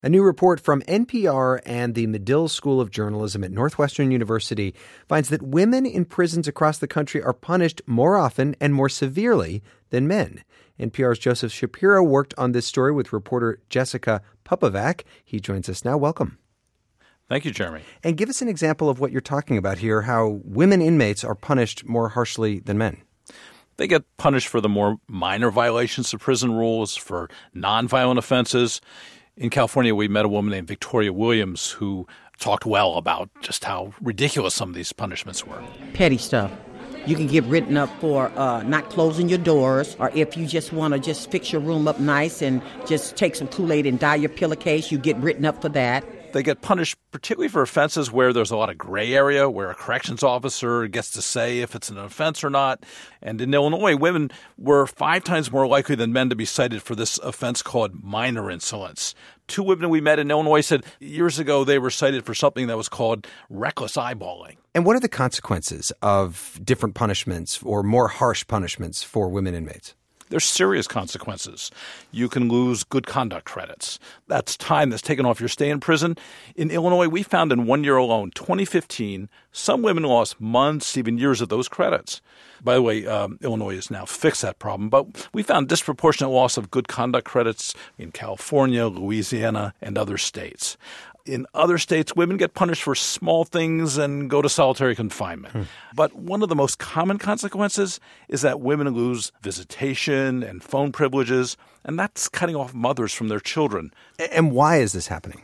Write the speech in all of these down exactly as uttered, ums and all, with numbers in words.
A new report from N P R and the Medill School of Journalism at Northwestern University finds that women in prisons across the country are punished more often and more severely than men. N P R's Joseph Shapiro worked on this story with reporter Jessica Popovac. He joins us now. Welcome. Thank you, Jeremy. And give us an example of what you're talking about here, how women inmates are punished more harshly than men. They get punished for the more minor violations of prison rules, for nonviolent offenses. In California, we met a woman named Victoria Williams who talked well about just how ridiculous some of these punishments were. Petty stuff. You can get written up for uh, not closing your doors, or if you just want to just fix your room up nice and just take some Kool-Aid and dye your pillowcase, you get written up for that. They get punished particularly for offenses where there's a lot of gray area, where a corrections officer gets to say if it's an offense or not. And in Illinois, women were five times more likely than men to be cited for this offense called minor insolence. Two women we met in Illinois said years ago they were cited for something that was called reckless eyeballing. And what are the consequences of different punishments or more harsh punishments for women inmates? There's serious consequences. You can lose good conduct credits. That's time that's taken off your stay in prison. In Illinois, we found in one year alone, twenty fifteen, some women lost months, even years of those credits. By the way, um, Illinois has now fixed that problem, but we found disproportionate loss of good conduct credits in California, Louisiana, and other states. In other states, women get punished for small things and go to solitary confinement. Hmm. But one of the most common consequences is that women lose visitation and phone privileges, and that's cutting off mothers from their children. And why is this happening?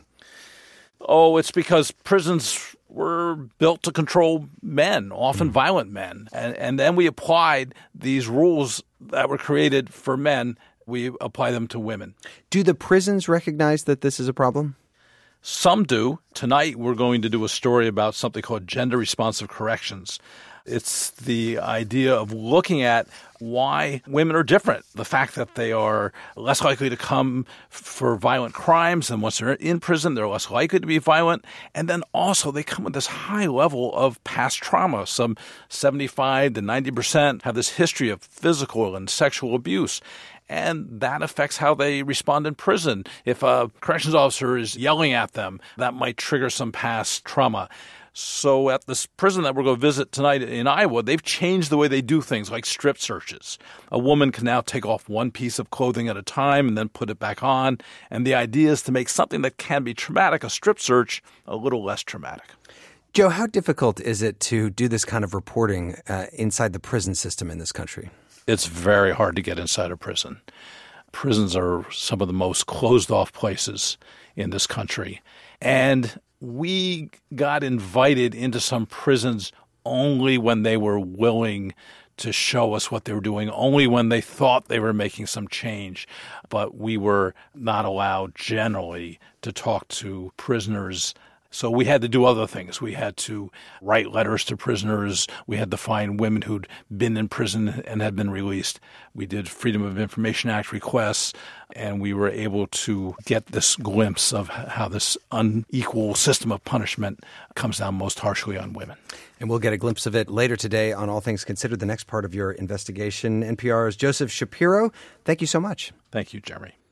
Oh, it's because prisons were built to control men, often mm. violent men. And, and then we applied these rules that were created for men, we apply them to women. Do the prisons recognize that this is a problem? Some do. Tonight, we're going to do a story about something called gender-responsive corrections. It's the idea of looking at why women are different, the fact that they are less likely to come for violent crimes, and once they're in prison, they're less likely to be violent. And then also they come with this high level of past trauma. Some seventy-five to ninety percent have this history of physical and sexual abuse. And that affects how they respond in prison. If a corrections officer is yelling at them, that might trigger some past trauma. So at this prison that we're going to visit tonight in Iowa, they've changed the way they do things like strip searches. A woman can now take off one piece of clothing at a time and then put it back on. And the idea is to make something that can be traumatic, a strip search, a little less traumatic. Joe, how difficult is it to do this kind of reporting uh, inside the prison system in this country? It's very hard to get inside a prison. Prisons are some of the most closed-off places in this country. And we got invited into some prisons only when they were willing to show us what they were doing, only when they thought they were making some change. But we were not allowed generally to talk to prisoners. So we had to do other things. We had to write letters to prisoners. We had to find women who'd been in prison and had been released. We did Freedom of Information Act requests, and we were able to get this glimpse of how this unequal system of punishment comes down most harshly on women. And we'll get a glimpse of it later today on All Things Considered, the next part of your investigation. N P R's Joseph Shapiro, thank you so much. Thank you, Jeremy.